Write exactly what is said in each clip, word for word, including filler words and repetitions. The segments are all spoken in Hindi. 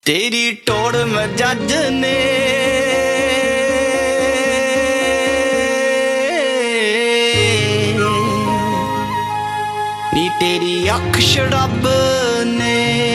तेरी टोड़ में जज ने नी तेरी अख शराब ने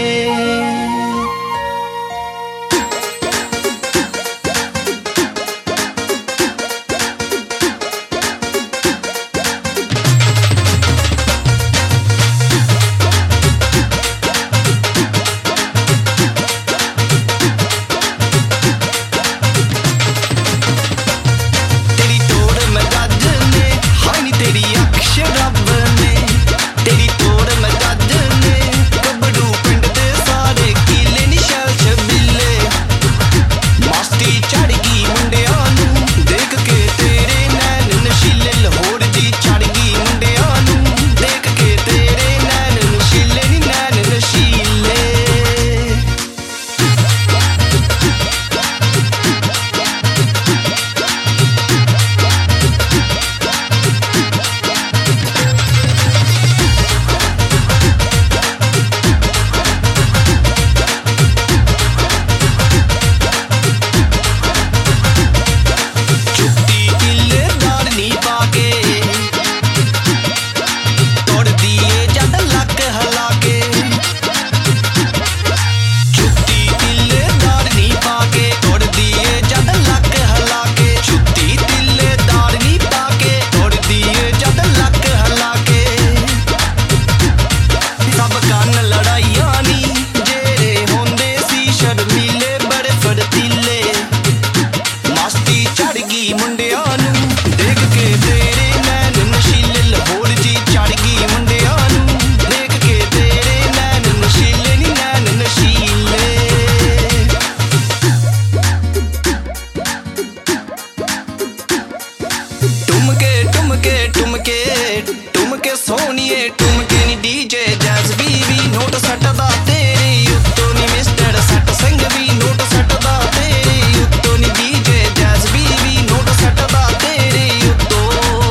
टुमके सोनिए टुमके नी डीजे जैज़ बीवी नोट सटदा तेरे उत्तों नी मिस्टर सट सिंह भी नोट सटदा तेरे उत्तों नी डीजे जैज़ बीवी नोट सटदा तेरे उत्तों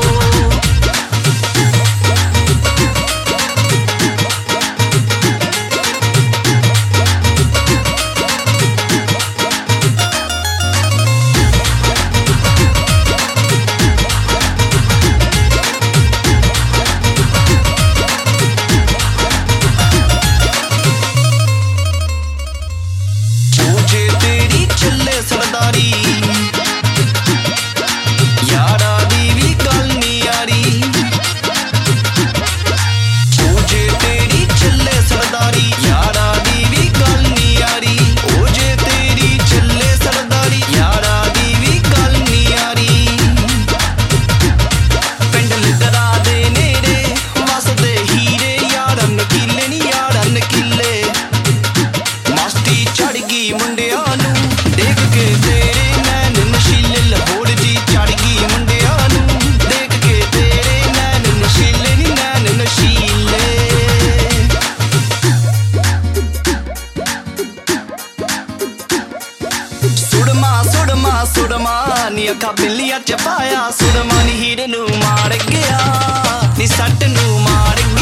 सुड़मा नी अखा बिल्लिया च पाया सुड़मा नी हीरे नू मार गया नी सट नू मार